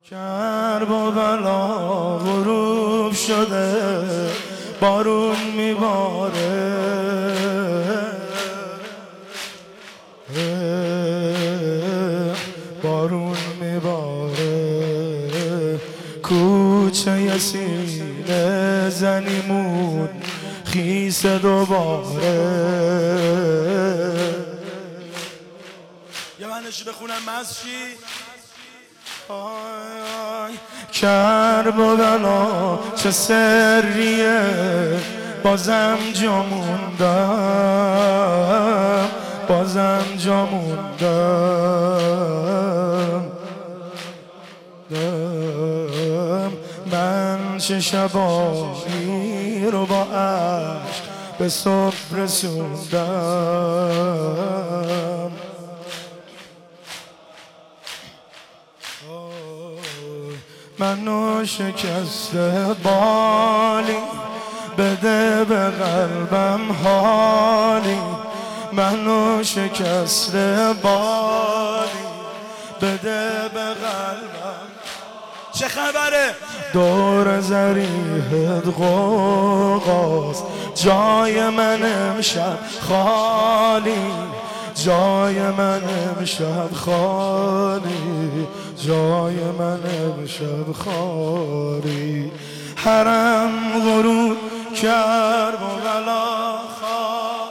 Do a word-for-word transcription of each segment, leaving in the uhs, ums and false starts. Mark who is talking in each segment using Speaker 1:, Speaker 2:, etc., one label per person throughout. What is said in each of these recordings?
Speaker 1: کرب و بلا غروب شده، بارون میباره، بارون میباره. کوچه سینه زنیمون خیس دوباره.
Speaker 2: یه منشی بخونم مزشی.
Speaker 1: آی کرب و بلا چه سریه، بازم جا موندم، بازم جا موندم. من چه شبایی رو با عشق به صبح رسوندم. منو شکسته بالی، بده به قلبم حالی. منو شکسته بالی، بده به قلبم.
Speaker 2: چه خبره؟
Speaker 1: دور زریحت غوغاست، جای من امشب خالی، جای من امشب خالی، جای من امشب خالی. حرم غروب کرب و بلا خواب،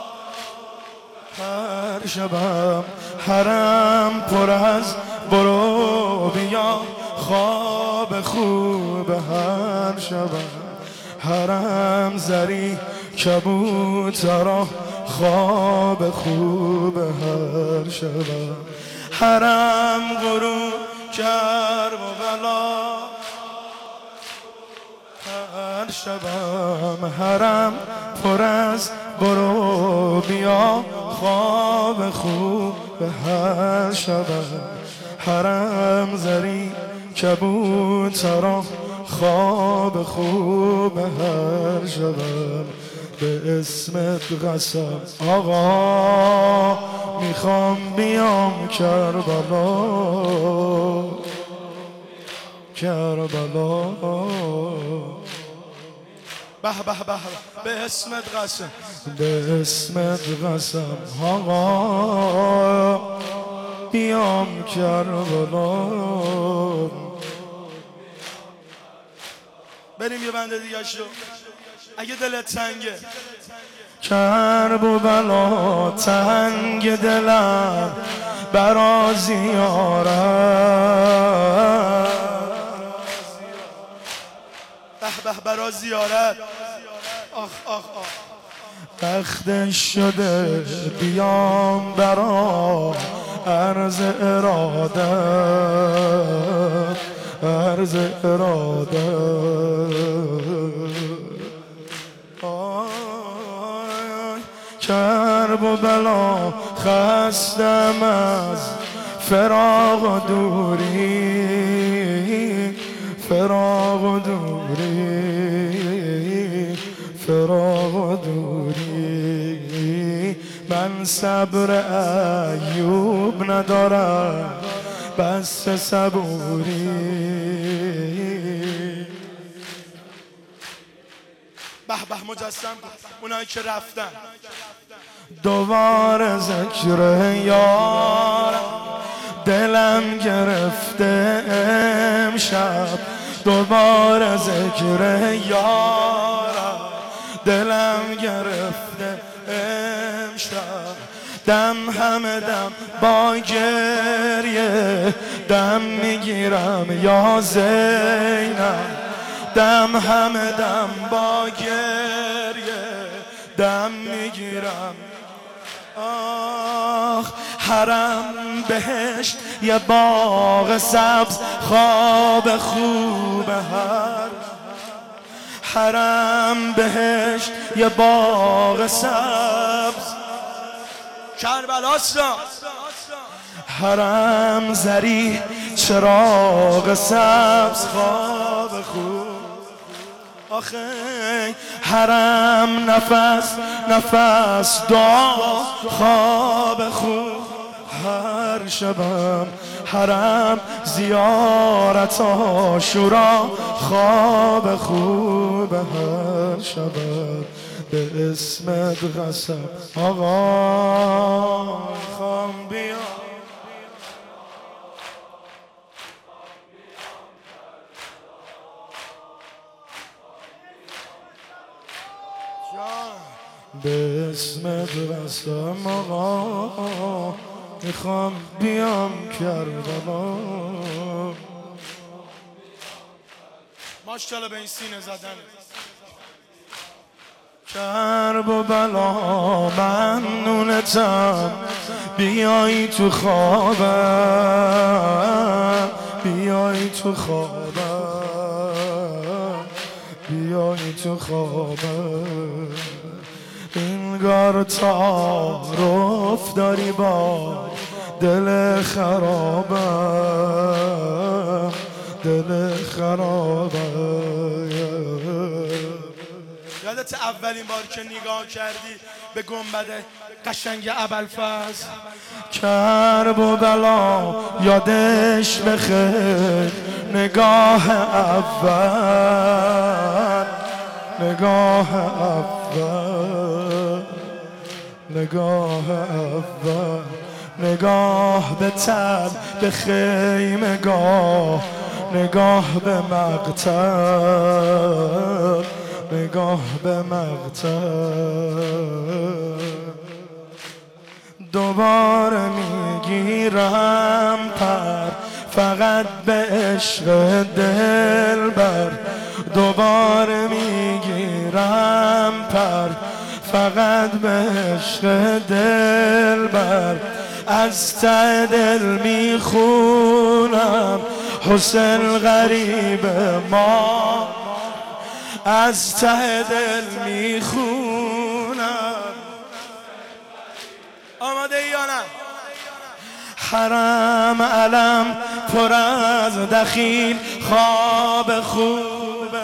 Speaker 1: هر شبم حرم پر از برو بیا خواب خوب. هر شبم حرم زری کبوترا خواب خوب. هر شبم حرم غروب کرب و بلا، هر شبم حرم پر از برو بیا خواب خوب. هر شبم حرم زری کبوترا خواب خوب. هر شبم به اسمت قسم آقا میخوام بیام کربلا، کربلا.
Speaker 2: به به به به اسمت قسم،
Speaker 1: به اسمت قسم آقا بیام کربلا.
Speaker 2: بریم یه بنده دیگه شو اگه دلت تنگه.
Speaker 1: کرب و بلا تنگ دلم برا زیارت،
Speaker 2: به به برا زیارت. آخ آخ آخ
Speaker 1: وقتش شده بیام برا عرض ارادت، عرض ارادت. کرب و بلا خستم از فراق و دوری، فراق و دوری، فراق و دوری. من صبر ایوب ندارم بس صبوری.
Speaker 2: به به مجسم اونایی که رفتن.
Speaker 1: دوباره ذکر یارم دلم گرفته امشب، دوباره ذکر یارم دلم گرفته امشب. دم همه دم با گریه دم میگیرم یا زینب، دم همه دم با گریه دم میگیرم. آخ حرم بهشت یه باغ سبز خواب خوب. هر حرم بهشت یه باغ سبز
Speaker 2: کربلاست.
Speaker 1: حرم زری چراغ سبز خواب خوب. آخه حرم نفس نفس دعا خواب خوب. هر شبم حرم زیارت عاشورا خواب خوب هر شب به اسمت قسم آقا میخوام بیام به اسمت قسم آقا میخوام بیام کربلا
Speaker 2: ماشاءالله به این سینه زدن
Speaker 1: کرب و بلا ممنونتم بیای تو خوابم بیای تو خوابم بیای تو خوابم انگار تعارف داری با دل خرابم دل خرابم
Speaker 2: یادت اولین بار که نگاه کردی به گنبد قشنگ ابوالفضل
Speaker 1: کرب و بلا یادش بخیر نگاه اول نگاه اول نگاه اول نگاه به تب به خیمه گاه نگاه به مقتل نگاه به مقتل دوباره میگیرم پر فقط به عشق دلبر دوباره میگیرم پر فقط به عشق دلبر از ته دل میخونم حسین غریب ما از ته دل میخونم
Speaker 2: آماده ای یا نه؟
Speaker 1: حرم علم پر از دخیل خواب خوبه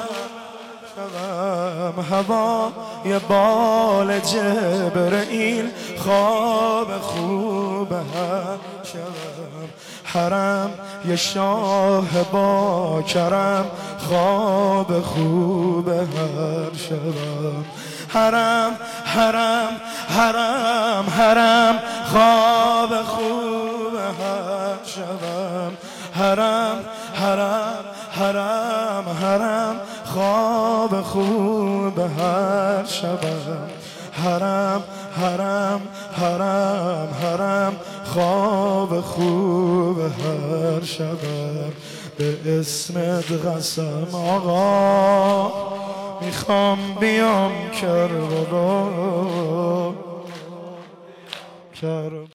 Speaker 1: شوم هوا یه بال جبرئیل خواب خوبه شوم حرم یه شاه با کرم خواب خوبه هر شوم حرم حرم حرم حرم خواب خوبه هر شوم حرم حرم حرم حرم خواب خوبه هر شوم حرم حرم حرم حرم خواب خوبه هر شوم به اسمت قسم آقا میخوام بیام کربلا.